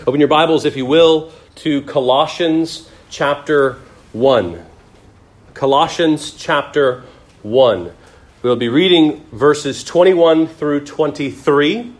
Open your Bibles, if you will, to Colossians chapter 1. Colossians chapter 1. We'll be reading verses 21 through 23.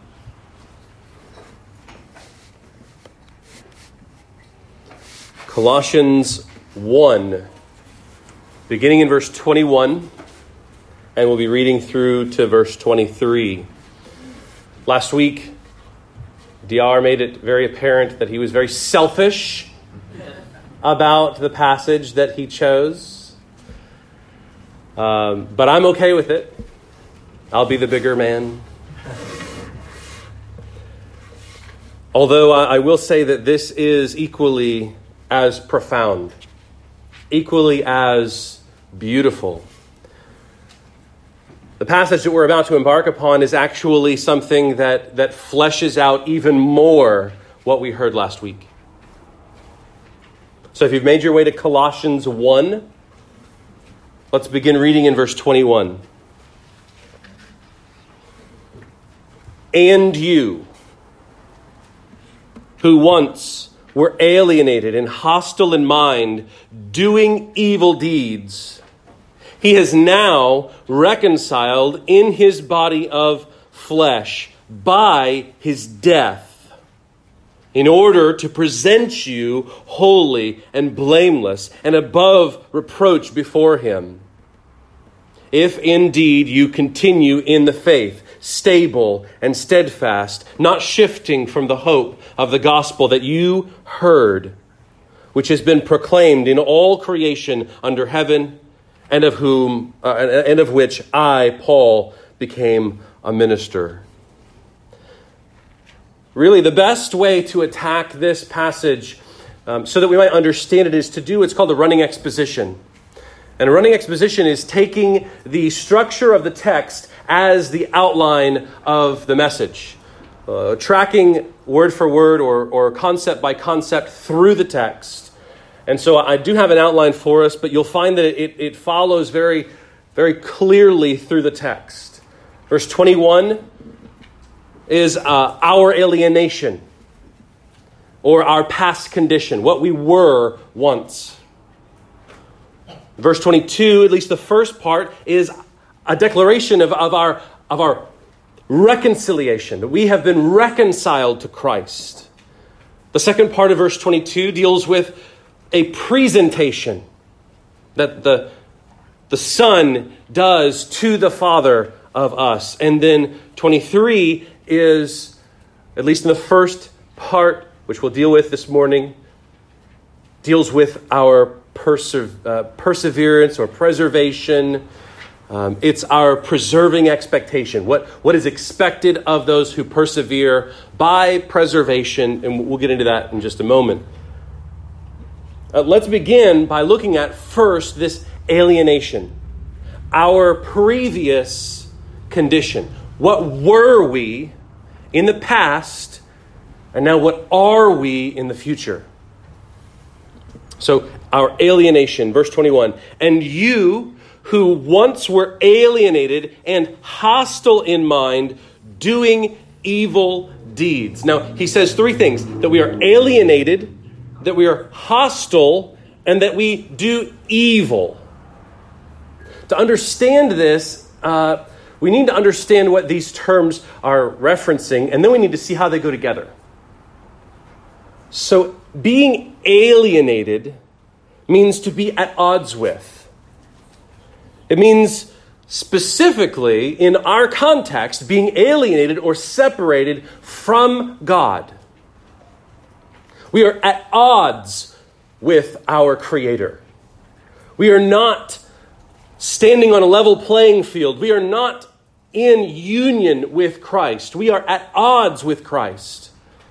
Colossians 1, beginning in verse 21, and we'll be reading through to verse 23. Last week, DR made it very apparent that he was very selfish about the passage that he chose. But I'm okay with it. I'll be the bigger man. Although I will say that this is equally as profound, equally as beautiful. The passage that we're about to embark upon is actually something that fleshes out even more what we heard last week. So if you've made your way to Colossians 1, let's begin reading in verse 21. And you, who once were alienated and hostile in mind, doing evil deeds, he has now reconciled in his body of flesh by his death, in order to present you holy and blameless and above reproach before him. If indeed you continue in the faith, stable and steadfast, not shifting from the hope of the gospel that you heard, which has been proclaimed in all creation under heaven, and of which I, Paul, became a minister. Really, the best way to attack this passage so that we might understand it is to do what's called a running exposition. And a running exposition is taking the structure of the text as the outline of the message, tracking word for word or concept by concept through the text. And so I do have an outline for us, but you'll find that it follows very, very clearly through the text. Verse 21 is our alienation, or our past condition, what we were once. Verse 22, at least the first part, is a declaration of our reconciliation, that we have been reconciled to Christ. The second part of verse 22 deals with a presentation that the Son does to the Father of us. And then 23 is, at least in the first part, which we'll deal with this morning, deals with our perseverance or preservation. It's our preserving expectation. What is expected of those who persevere by preservation, and we'll get into that in just a moment. Let's begin by looking at first this alienation, our previous condition. What were we in the past, and now what are we in the future? So our alienation, verse 21, and you who once were alienated and hostile in mind, doing evil deeds. Now, he says three things: that we are alienated, that we are hostile, and that we do evil. To understand this, we need to understand what these terms are referencing, and then we need to see how they go together. So, being alienated means to be at odds with. It means specifically, in our context, being alienated or separated from God. We are at odds with our Creator. We are not standing on a level playing field. We are not in union with Christ. We are at odds with Christ.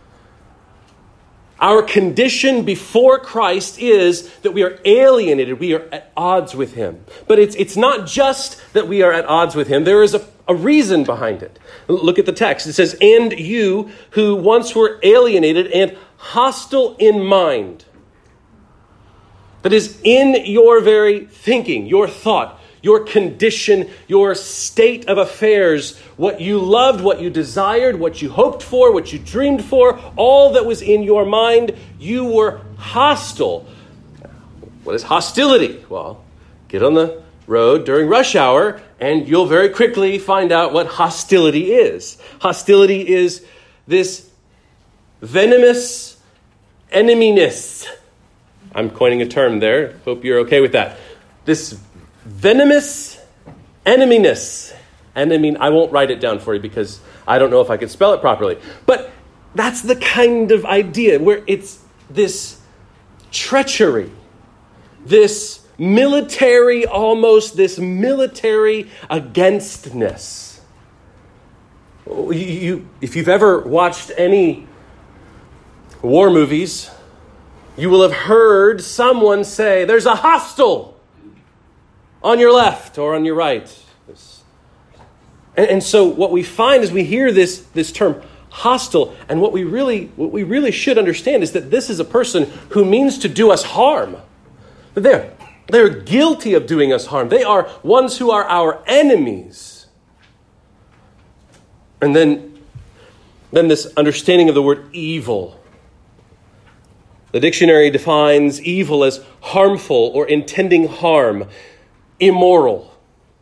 Our condition before Christ is that we are alienated. We are at odds with him. But it's not just that we are at odds with him. There is a reason behind it. Look at the text. It says, and you who once were alienated and hostile in mind. That is, in your very thinking, your thought, your condition, your state of affairs, what you loved, what you desired, what you hoped for, what you dreamed for, all that was in your mind, you were hostile. What is hostility? Well, get on the road during rush hour and you'll very quickly find out what hostility is. Hostility is this venomous eneminess. I'm coining a term there. Hope you're okay with that. This venomous eneminess. And I won't write it down for you because I don't know if I could spell it properly. But that's the kind of idea where it's this treachery, this military againstness. If you've ever watched any war movies, you will have heard someone say, there's a hostile on your left or on your right. And so what we find is we hear this term hostile, and what we really should understand is that this is a person who means to do us harm. They're guilty of doing us harm. They are ones who are our enemies. And then this understanding of the word evil. The dictionary defines evil as harmful or intending harm, immoral.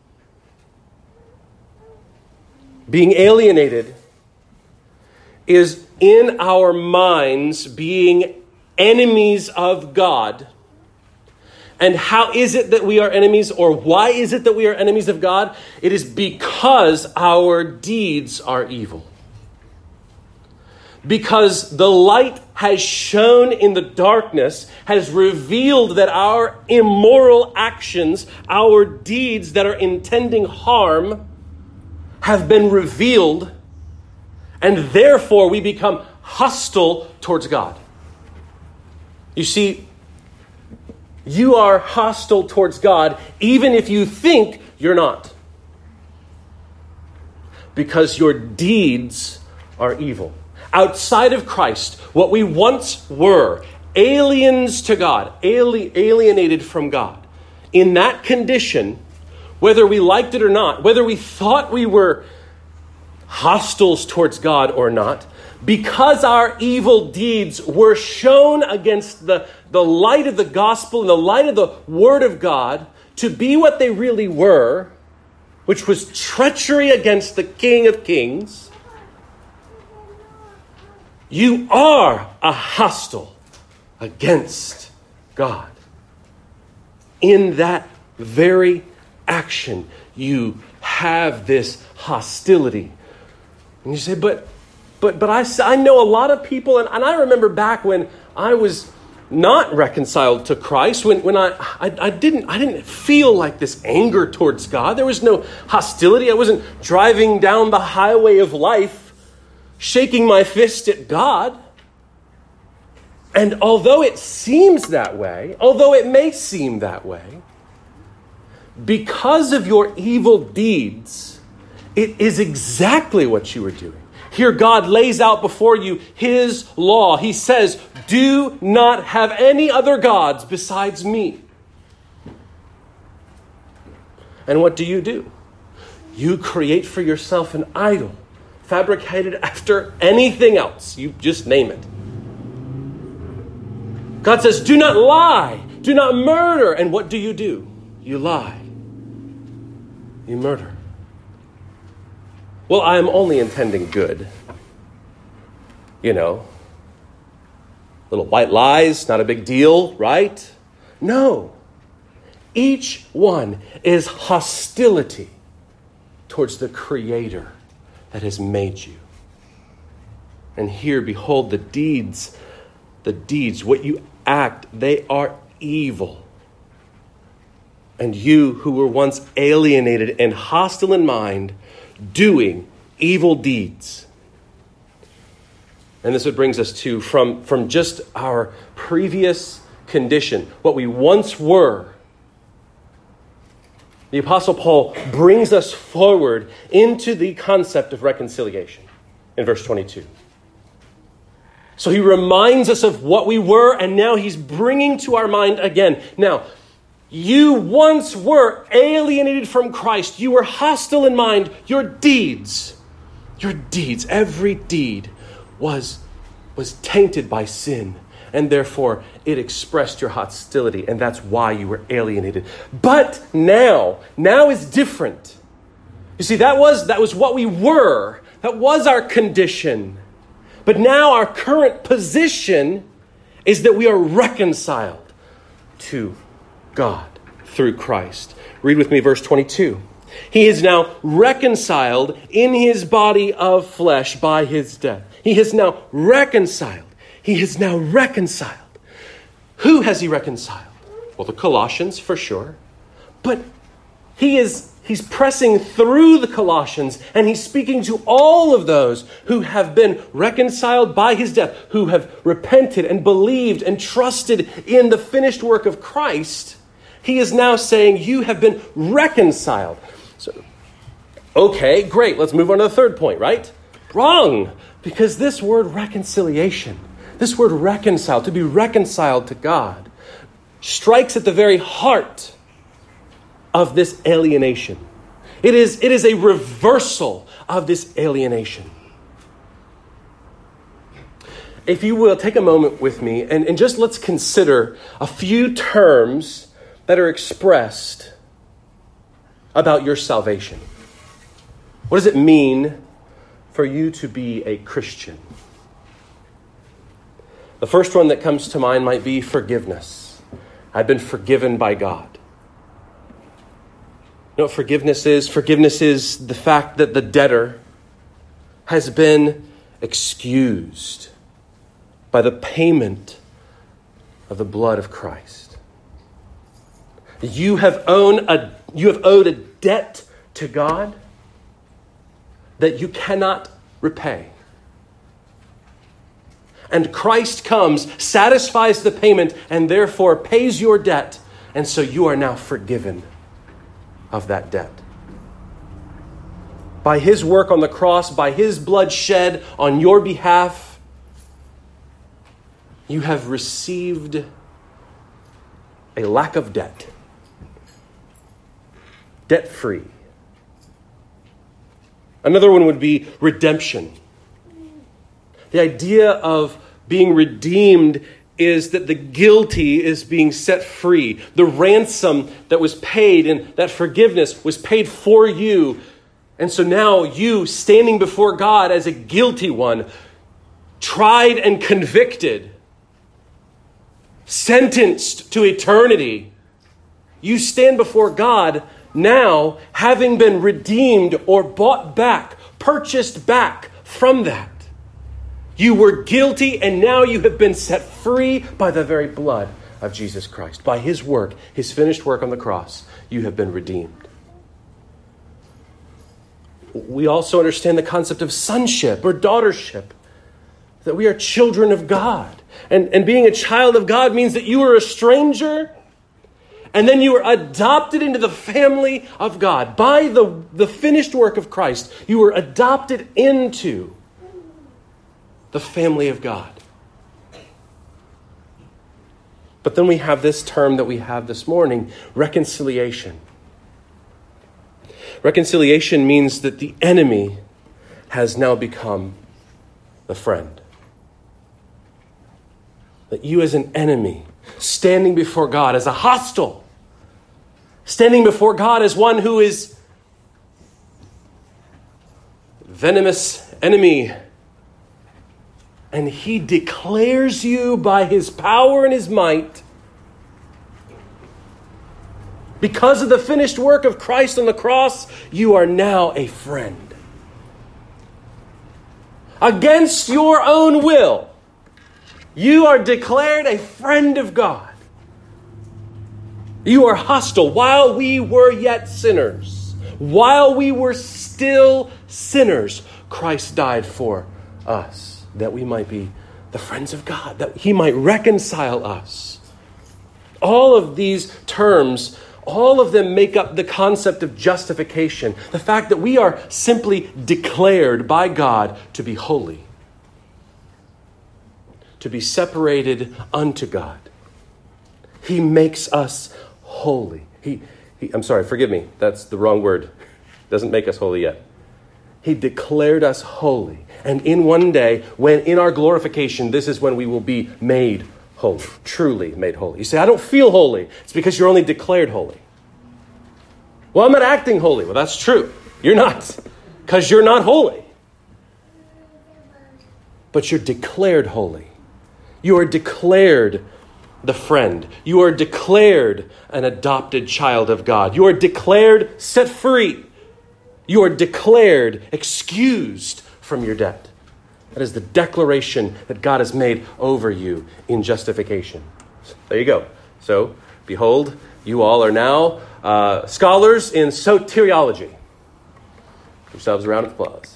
Being alienated is in our minds being enemies of God. And how is it that we are enemies, or why is it that we are enemies of God? It is because our deeds are evil. Because the light has shone in the darkness, has revealed that our immoral actions, our deeds that are intending harm, have been revealed, and therefore we become hostile towards God. You see, you are hostile towards God even if you think you're not. Because your deeds are evil. Outside of Christ, what we once were, aliens to God, alienated from God, in that condition, whether we liked it or not, whether we thought we were hostiles towards God or not, because our evil deeds were shown against the light of the gospel and the light of the word of God to be what they really were, which was treachery against the King of Kings, you are a hostile against God. In that very action, you have this hostility. And you say, but I know a lot of people, and I remember back when I was not reconciled to Christ, when I didn't feel like this anger towards God. There was no hostility. I wasn't driving down the highway of life shaking my fist at God. And although it seems that way, although it may seem that way, because of your evil deeds, it is exactly what you were doing. Here God lays out before you His law. He says, do not have any other gods besides me. And what do? You create for yourself an idol, fabricated after anything else. You just name it. God says, do not lie. Do not murder. And what do? You lie. You murder. Well, I'm only intending good. Little white lies, not a big deal, right? No. Each one is hostility towards the Creator that has made you. And here, behold, the deeds, what you act, they are evil. And you who were once alienated and hostile in mind, doing evil deeds. And this what brings us to, from just our previous condition, what we once were, the Apostle Paul brings us forward into the concept of reconciliation in verse 22. So he reminds us of what we were, and now he's bringing to our mind again. Now, You once were alienated from Christ. You were hostile in mind. Your deeds, every deed was tainted by sin. And therefore, it expressed your hostility. And that's why you were alienated. But now is different. You see, that was what we were. That was our condition. But now our current position is that we are reconciled to God through Christ. Read with me verse 22. He is now reconciled in his body of flesh by his death. He is now reconciled. He is now reconciled. Who has he reconciled? Well, the Colossians for sure. But he's pressing through the Colossians, and he's speaking to all of those who have been reconciled by his death, who have repented and believed and trusted in the finished work of Christ. He is now saying, you have been reconciled. So, okay, great. Let's move on to the third point, right? Wrong. Because this word reconciliation, this word reconciled, to be reconciled to God, strikes at the very heart of this alienation. It is a reversal of this alienation. If you will, take a moment with me and just let's consider a few terms that are expressed about your salvation. What does it mean for you to be a Christian? The first one that comes to mind might be forgiveness. I've been forgiven by God. You know what forgiveness is? Forgiveness is the fact that the debtor has been excused by the payment of the blood of Christ. You have owed a debt to God that you cannot repay. And Christ comes, satisfies the payment, and therefore pays your debt. And so you are now forgiven of that debt. By his work on the cross, by his blood shed on your behalf, you have received a lack of debt. Debt-free. Another one would be redemption. The idea of being redeemed is that the guilty is being set free. The ransom that was paid and that forgiveness was paid for you. And so now you, standing before God as a guilty one, tried and convicted, sentenced to eternity, you stand before God now having been redeemed or bought back, purchased back from that. You were guilty, and now you have been set free by the very blood of Jesus Christ. By his work, his finished work on the cross, you have been redeemed. We also understand the concept of sonship or daughtership, that we are children of God. And being a child of God means that you are a stranger, and then you are adopted into the family of God. By the finished work of Christ, you were adopted into the family of God. But then we have this term that we have this morning, reconciliation. Reconciliation means that the enemy has now become the friend. That you as an enemy, standing before God as a hostile, standing before God as one who is venomous enemy, and he declares you by his power and his might, because of the finished work of Christ on the cross, you are now a friend. Against your own will, you are declared a friend of God. You are hostile while we were yet sinners. While we were still sinners, Christ died for us, that we might be the friends of God, that he might reconcile us. All of these terms, all of them make up the concept of justification. The fact that we are simply declared by God to be holy, to be separated unto God. He makes us holy. I'm sorry, forgive me. That's the wrong word. Doesn't make us holy yet. He declared us holy. And in one day, when in our glorification, this is when we will be made holy, truly made holy. You say, I don't feel holy. It's because you're only declared holy. Well, I'm not acting holy. Well, that's true. You're not, because you're not holy. But you're declared holy. You are declared the friend. You are declared an adopted child of God. You are declared set free. You are declared excused from your debt. That is the declaration that God has made over you in justification. There you go. So, behold, you all are now scholars in soteriology. Give yourselves a round of applause.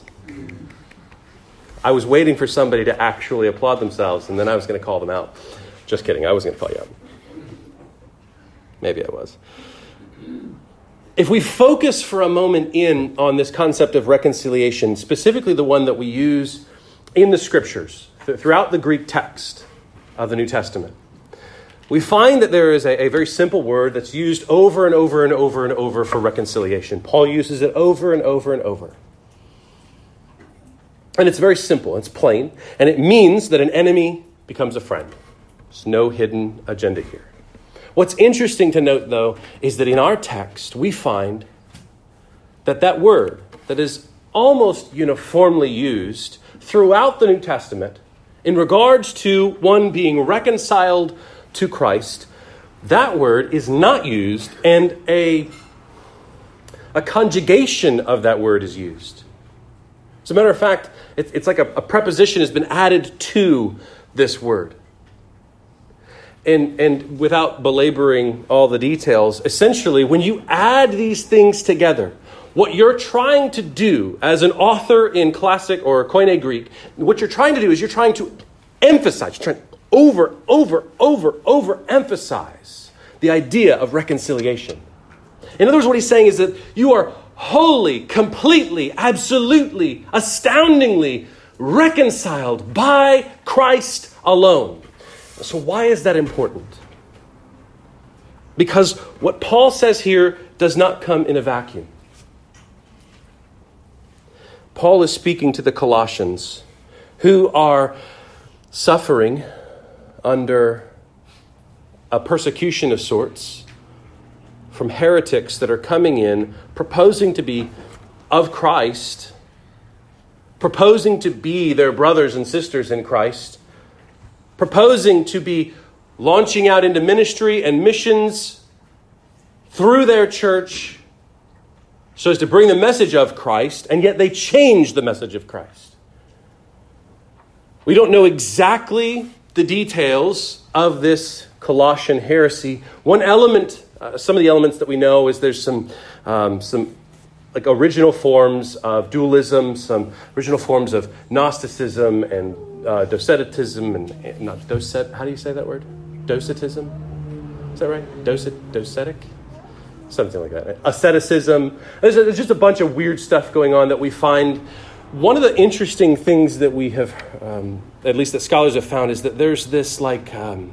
I was waiting for somebody to actually applaud themselves, and then I was going to call them out. Just kidding. I wasn't going to call you out. Maybe I was. If we focus for a moment in on this concept of reconciliation, specifically the one that we use in the Scriptures, throughout the Greek text of the New Testament, we find that there is a very simple word that's used over and over and over and over for reconciliation. Paul uses it over and over and over. And it's very simple, it's plain, and it means that an enemy becomes a friend. There's no hidden agenda here. What's interesting to note, though, is that in our text, we find that that word that is almost uniformly used throughout the New Testament in regards to one being reconciled to Christ, that word is not used, and a conjugation of that word is used. As a matter of fact, it's like a preposition has been added to this word. And without belaboring all the details, essentially, when you add these things together, what you're trying to do as an author in classic or Koine Greek, what you're trying to do is you're trying to emphasize, you're trying to overemphasize the idea of reconciliation. In other words, what he's saying is that you are wholly, completely, absolutely, astoundingly reconciled by Christ alone. So why is that important? Because what Paul says here does not come in a vacuum. Paul is speaking to the Colossians who are suffering under a persecution of sorts from heretics that are coming in, proposing to be of Christ, proposing to be their brothers and sisters in Christ, proposing to be launching out into ministry and missions through their church so as to bring the message of Christ, and yet they change the message of Christ. We don't know exactly the details of this Colossian heresy. One element, some of the elements that we know is there's some like original forms of dualism, some original forms of Gnosticism and Docetism, and not Docet. How do you say that word? Docetism? Is that right? Docetic? Something like that. Asceticism. There's just a bunch of weird stuff going on that we find. One of the interesting things that we have, at least that scholars have found, is that there's this the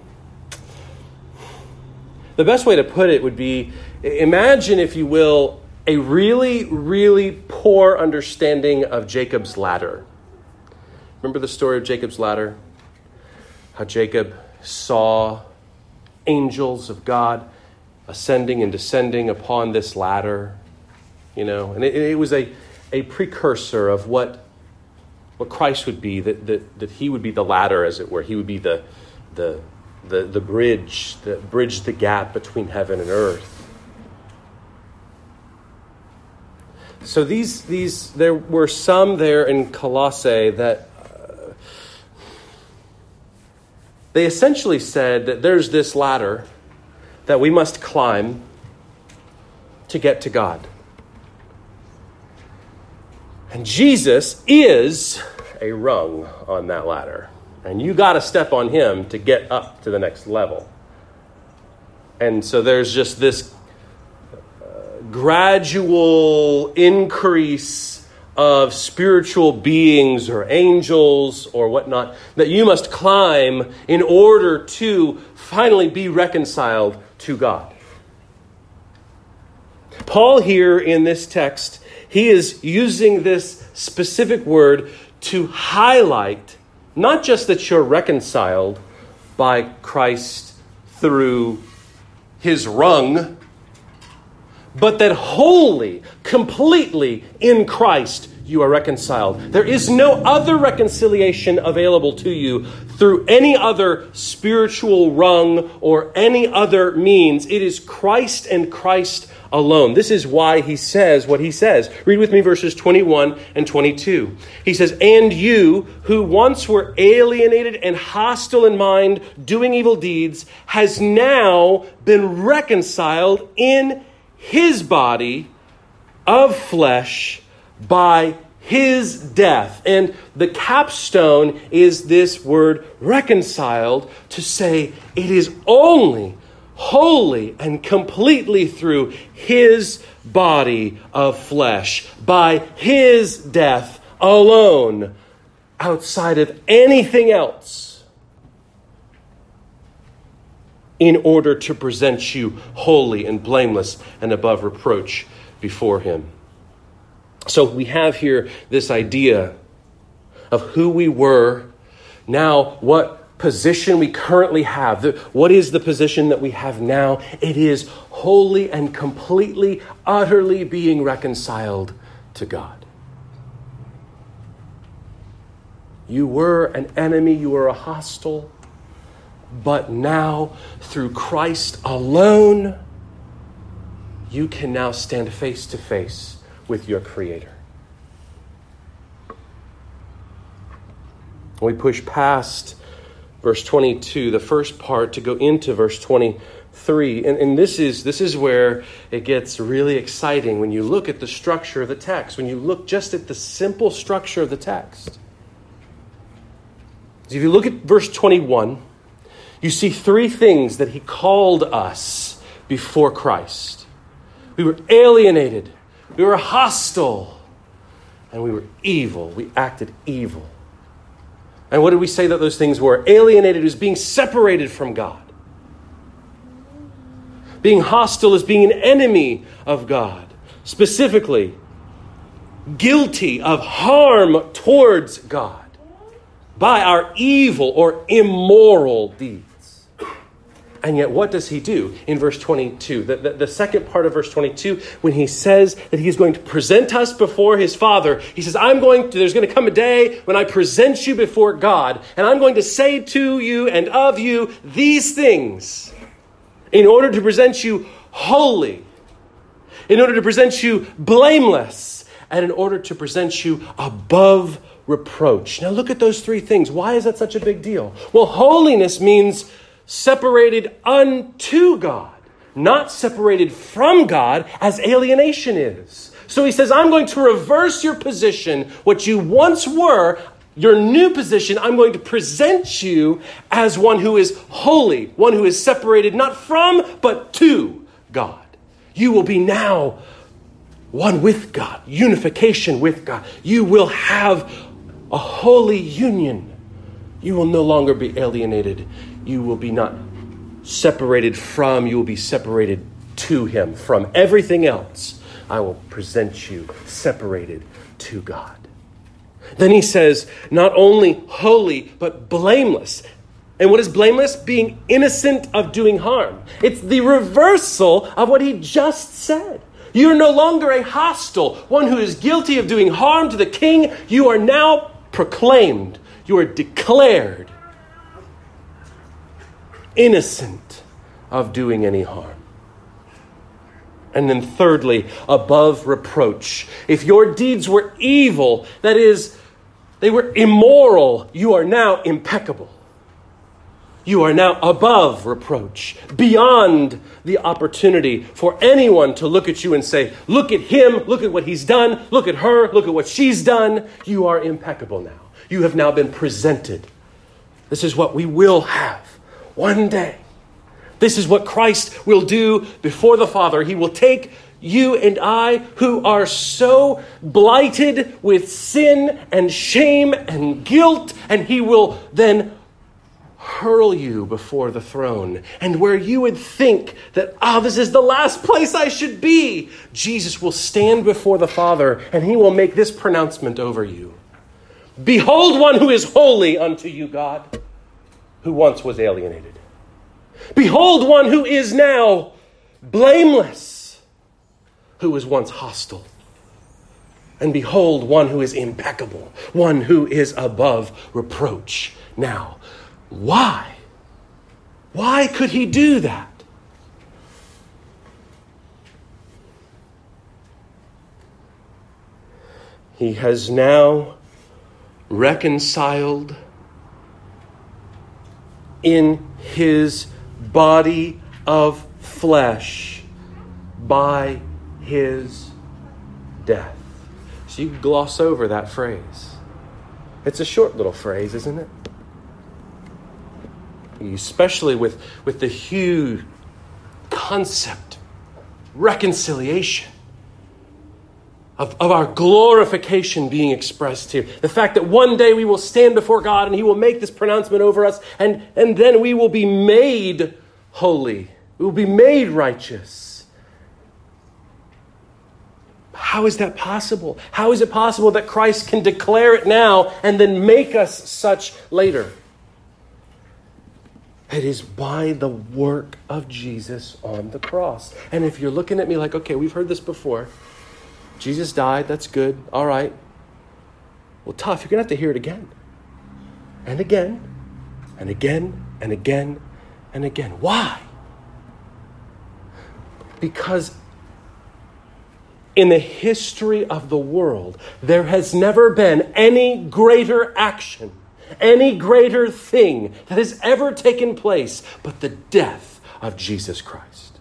best way to put it would be, imagine, if you will, a really, really poor understanding of Jacob's ladder. Remember the story of Jacob's ladder? How Jacob saw angels of God ascending and descending upon this ladder, and it was a precursor of what Christ would be, that he would be the ladder, as it were. He would be the bridge that bridged the gap between heaven and earth. So there were some there in Colossae that they essentially said that there's this ladder that we must climb to get to God. And Jesus is a rung on that ladder. And you got to step on him to get up to the next level. And so there's just this gradual increase of spiritual beings or angels or whatnot that you must climb in order to finally be reconciled to God. Paul here in this text, he is using this specific word to highlight not just that you're reconciled by Christ through his rung, but that wholly, completely in Christ you are reconciled. There is no other reconciliation available to you through any other spiritual rung or any other means. It is Christ and Christ alone. This is why he says what he says. Read with me verses 21 and 22. He says, "And you, who once were alienated and hostile in mind, doing evil deeds, has now been reconciled in his body of flesh by his death." And the capstone is this word reconciled, to say it is only wholly and completely through his body of flesh, by his death alone, outside of anything else, in order to present you holy and blameless and above reproach before him. So we have here this idea of who we were, now what position we currently have. What is the position that we have now? It is wholly and completely, utterly being reconciled to God. You were an enemy, you were a hostile, but now through Christ alone, you can now stand face to face with your Creator. We push past verse 22, the first part, to go into verse 23. And this is where it gets really exciting when you look at the structure of the text, when you look just at the simple structure of the text. So if you look at verse 21, you see three things that he called us before Christ. We were alienated, we were hostile, and we were evil. We acted evil. And what did we say that those things were? Alienated is being separated from God. Being hostile is being an enemy of God. Specifically, guilty of harm towards God by our evil or immoral deeds. And yet, what does he do in verse 22? The second part of verse 22, when he says that he is going to present us before his Father, he says, there's going to come a day when I present you before God, and I'm going to say to you and of you these things in order to present you holy, in order to present you blameless, and in order to present you above reproach. Now look at those three things. Why is that such a big deal? Well, holiness means separated unto God, not separated from God as alienation is. So he says, I'm going to reverse your position. What you once were, your new position, I'm going to present you as one who is holy, one who is separated not from, but to God. You will be now one with God, unification with God. You will have a holy union. You will no longer be alienated. You will be not separated from, you will be separated to him. From everything else, I will present you separated to God. Then he says, not only holy, but blameless. And what is blameless? Being innocent of doing harm. It's the reversal of what he just said. You're no longer a hostile, one who is guilty of doing harm to the king. You are now proclaimed. You are declared innocent of doing any harm. And then thirdly, above reproach. If your deeds were evil, that is, they were immoral, you are now impeccable. You are now above reproach, beyond the opportunity for anyone to look at you and say, look at him, look at what he's done, look at her, look at what she's done. You are impeccable now. You have now been presented. This is what we will have one day. This is what Christ will do before the Father. He will take you and I, who are so blighted with sin and shame and guilt, and he will then hurl you before the throne. And where you would think that, this is the last place I should be, Jesus will stand before the Father and he will make this pronouncement over you. Behold one who is holy unto you, God, who once was alienated. Behold one who is now blameless, who was once hostile. And behold one who is impeccable, one who is above reproach. Now, why? Why could he do that? He has now reconciled in his body of flesh by his death. So you gloss over that phrase. It's a short little phrase, isn't it? Especially with the huge concept, reconciliation of our glorification being expressed here. The fact that one day we will stand before God and he will make this pronouncement over us, and then we will be made holy. We will be made righteous. How is that possible? How is it possible that Christ can declare it now and then make us such later? It is by the work of Jesus on the cross. And if you're looking at me like, okay, we've heard this before. Jesus died, that's good, all right. Well, tough, you're going to have to hear it again. And again, and again, and again, and again. Why? Because in the history of the world, there has never been any greater action, any greater thing that has ever taken place but the death of Jesus Christ.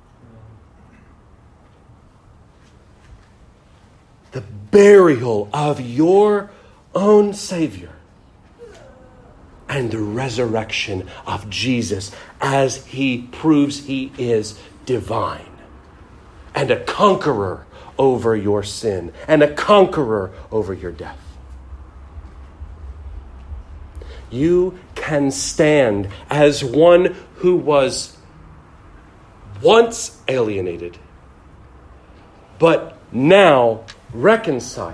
The burial of your own Savior and the resurrection of Jesus as he proves he is divine and a conqueror over your sin and a conqueror over your death. You can stand as one who was once alienated, but now reconciled,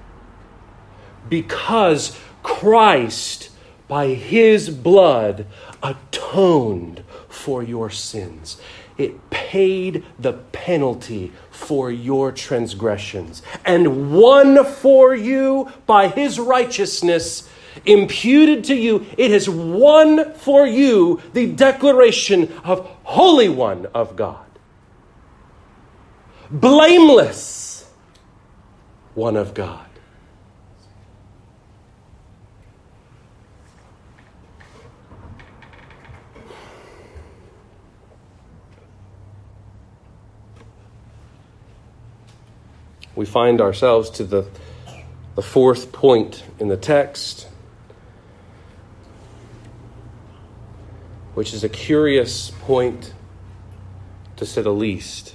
because Christ, by his blood, atoned for your sins. It paid the penalty for your transgressions and won for you by his righteousness imputed to you. It has won for you the declaration of Holy One of God, blameless One of God. We find ourselves to the fourth point in the text, which is a curious point, to say the least.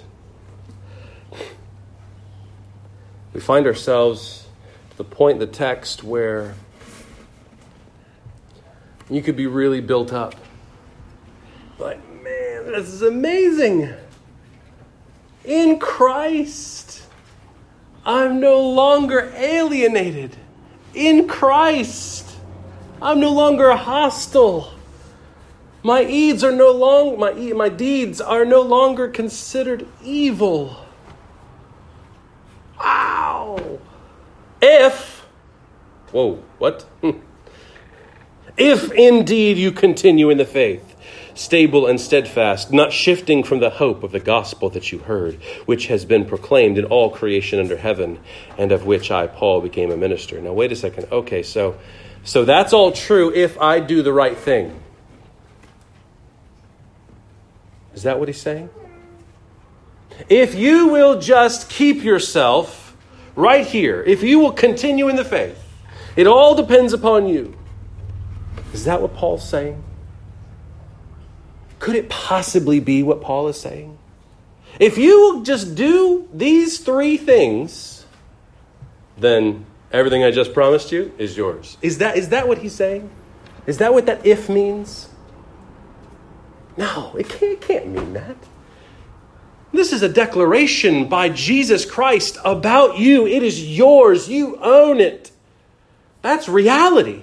We find ourselves at the point in the text where you could be really built up. Like, man, this is amazing. In Christ, I'm no longer alienated. In Christ, I'm no longer hostile. My deeds are no longer considered evil. Wow. If indeed you continue in the faith, stable and steadfast, not shifting from the hope of the gospel that you heard, which has been proclaimed in all creation under heaven, and of which I, Paul, became a minister. Now, wait a second. Okay, so that's all true if I do the right thing. Is that what he's saying? If you will just keep yourself right here, if you will continue in the faith, it all depends upon you. Is that what Paul's saying? Could it possibly be what Paul is saying? If you will just do these three things, then everything I just promised you is yours. Is that what he's saying? Is that what that if means? No, it can't mean that. This is a declaration by Jesus Christ about you. It is yours. You own it. That's reality.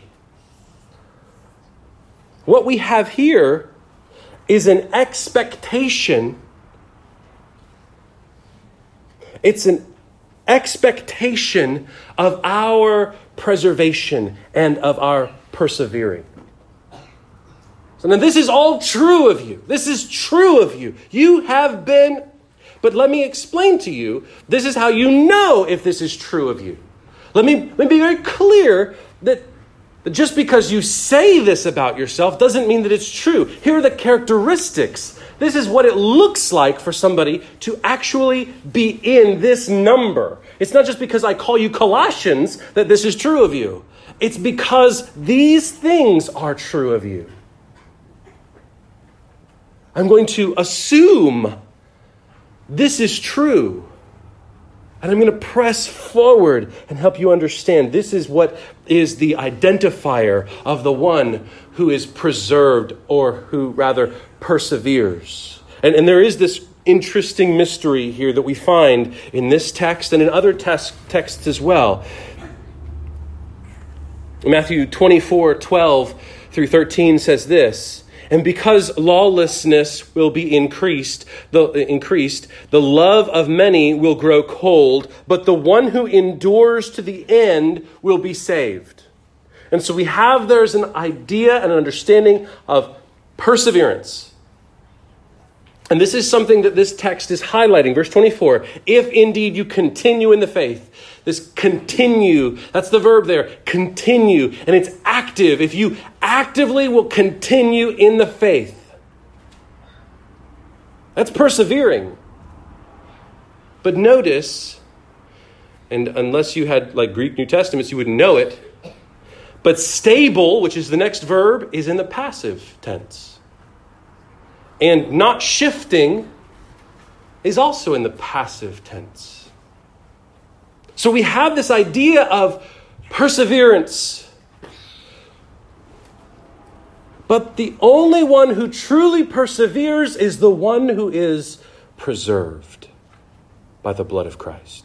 What we have here is an expectation. It's an expectation of our preservation and of our persevering. So now this is all true of you. This is true of you. You have been, but let me explain to you, this is how you know if this is true of you. Let me be very clear that just because you say this about yourself doesn't mean that it's true. Here are the characteristics. This is what it looks like for somebody to actually be in this number. It's not just because I call you Colossians that this is true of you. It's because these things are true of you. I'm going to assume this is true. And I'm going to press forward and help you understand. This is what is the identifier of the one who is preserved, or who rather perseveres. And there is this interesting mystery here that we find in this text and in other texts as well. Matthew 24:12 through 13 says this: "And because lawlessness will be increased, the love of many will grow cold, but the one who endures to the end will be saved." And so there's an idea and an understanding of perseverance. And this is something that this text is highlighting. Verse 24, "If indeed you continue in the faith." This continue, that's the verb there, continue. And it's active. If you actively will continue in the faith. That's persevering. But notice, and unless you had like Greek New Testaments, you wouldn't know it, but stable, which is the next verb, is in the passive tense. And not shifting is also in the passive tense. So we have this idea of perseverance. But the only one who truly perseveres is the one who is preserved by the blood of Christ.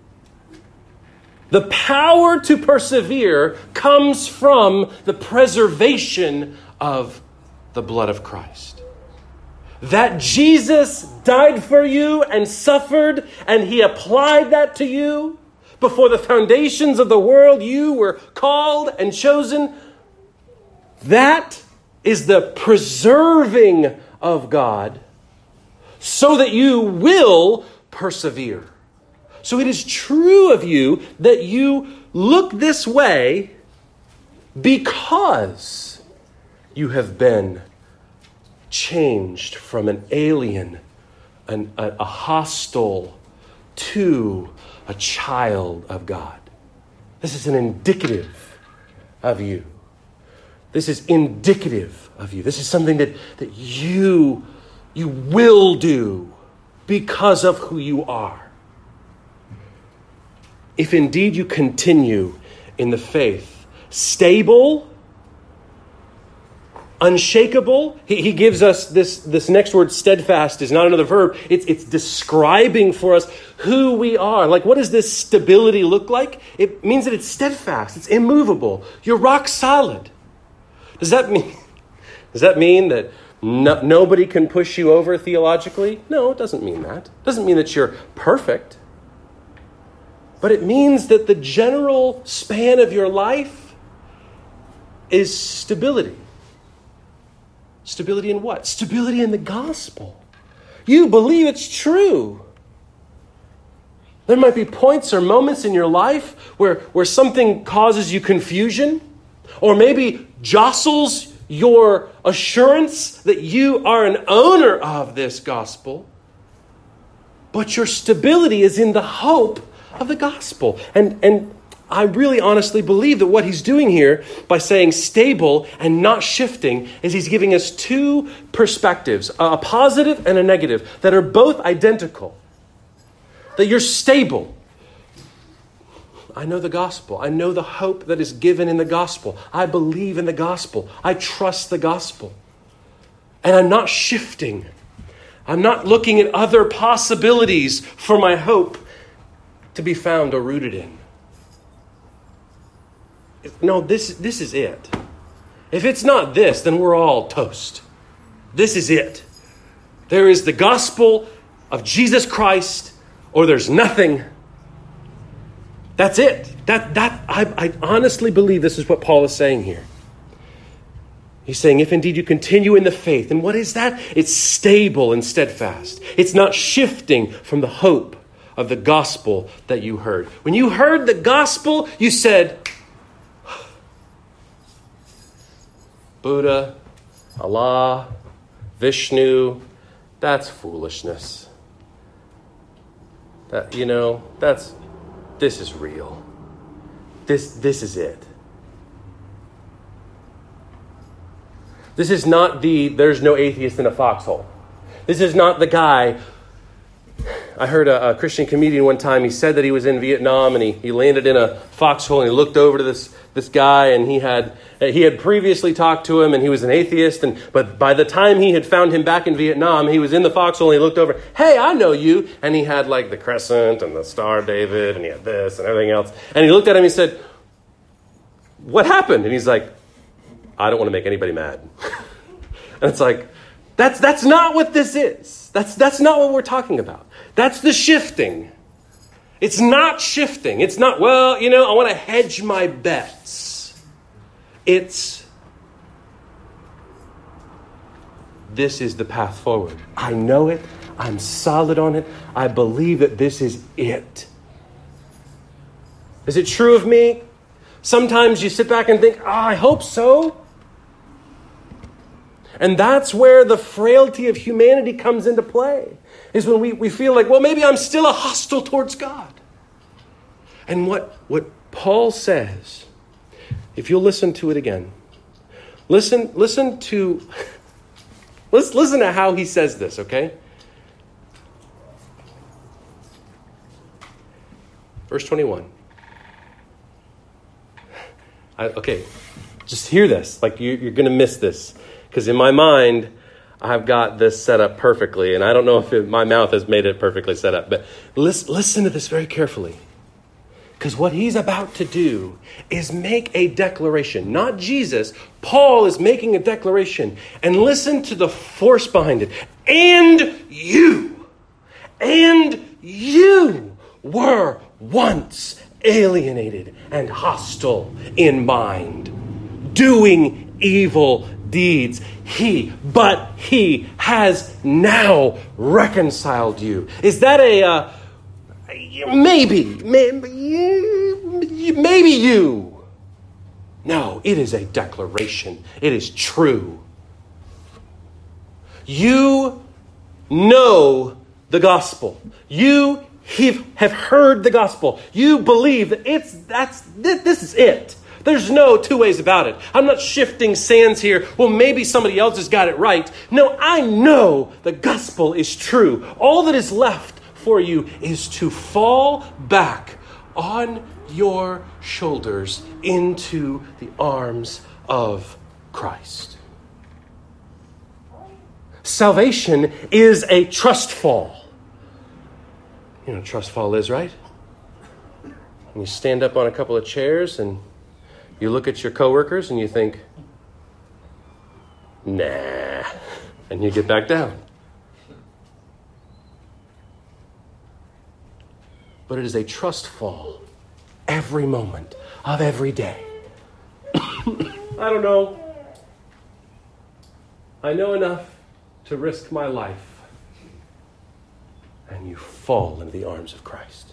The power to persevere comes from the preservation of the blood of Christ. That Jesus died for you and suffered, and he applied that to you. Before the foundations of the world, you were called and chosen. That is the preserving of God so that you will persevere. So it is true of you that you look this way because you have been changed from an alien, a hostile, to a child of God. This is an indicative of you. This is indicative of you. This is something that you will do because of who you are. If indeed you continue in the faith, stable, unshakable. He gives us this next word, steadfast, is not another verb. It's describing for us who we are. Like, what does this stability look like? It means that it's steadfast. It's immovable. You're rock solid. Does that mean that nobody can push you over theologically? No, it doesn't mean that. It doesn't mean that you're perfect. But it means that the general span of your life is stability. Stability in what? Stability in the gospel. You believe it's true. There might be points or moments in your life where something causes you confusion, or maybe jostles your assurance that you are an owner of this gospel. But your stability is in the hope of the gospel. And I really honestly believe that what he's doing here by saying stable and not shifting is he's giving us two perspectives, a positive and a negative, that are both identical. That you're stable. I know the gospel. I know the hope that is given in the gospel. I believe in the gospel. I trust the gospel. And I'm not shifting. I'm not looking at other possibilities for my hope to be found or rooted in. No, this is it. If it's not this, then we're all toast. This is it. There is the gospel of Jesus Christ, or there's nothing. That's it. I honestly believe this is what Paul is saying here. He's saying, if indeed you continue in the faith, and what is that? It's stable and steadfast. It's not shifting from the hope of the gospel that you heard. When you heard the gospel, you said, Buddha, Allah, Vishnu, that's foolishness. This is real. This is it. This is not there's no atheist in a foxhole. This is not the guy. I heard a Christian comedian one time, he said that he was in Vietnam and he landed in a foxhole and he looked over to this guy and he had previously talked to him and he was an atheist. But by the time he had found him back in Vietnam, he was in the foxhole and he looked over, hey, I know you. And he had like the crescent and the Star of David and he had this and everything else. And he looked at him and he said, what happened? And he's like, I don't want to make anybody mad. And it's like, that's not what this is. That's not what we're talking about. That's the shifting. It's not shifting. It's not, I want to hedge my bets. This is the path forward. I know it. I'm solid on it. I believe that this is it. Is it true of me? Sometimes you sit back and think, I hope so. And that's where the frailty of humanity comes into play, is when we feel like, maybe I'm still a hostile towards God. And what Paul says, if you'll listen to it again, listen to how he says this, okay? Verse 21. Just hear this. Like you're going to miss this. Because in my mind, I've got this set up perfectly. And I don't know if my mouth has made it perfectly set up. But listen to this very carefully. Because what he's about to do is make a declaration. Not Jesus. Paul is making a declaration. And listen to the force behind it. And you were once alienated and hostile in mind, doing evil deeds. But he has now reconciled you. Is that maybe you? No, it is a declaration. It is true. You know the gospel. You have heard the gospel. You believe that this is it. There's no two ways about it. I'm not shifting sands here. Well, maybe somebody else has got it right. No, I know the gospel is true. All that is left for you is to fall back on your shoulders into the arms of Christ. Salvation is a trust fall. You know what trust fall is, right? You stand up on a couple of chairs and you look at your coworkers and you think, nah, and you get back down. But it is a trust fall every moment of every day. I don't know. I know enough to risk my life. And you fall into the arms of Christ.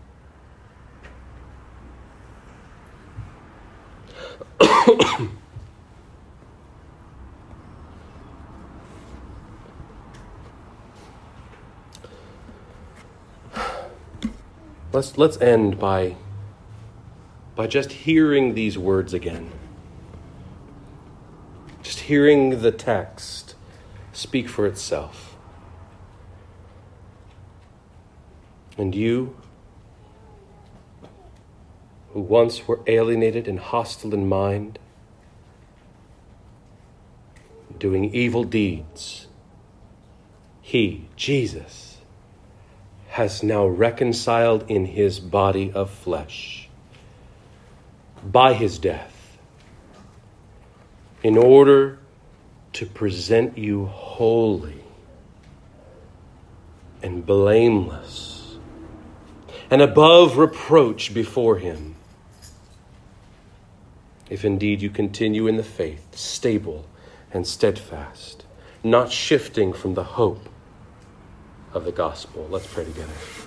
Let's end by just hearing these words again. Just hearing the text speak for itself. And you, who once were alienated and hostile in mind, doing evil deeds, he, Jesus, has now reconciled in his body of flesh by his death in order to present you holy and blameless and above reproach before him, if indeed you continue in the faith, stable and steadfast, not shifting from the hope of the gospel. Let's pray together.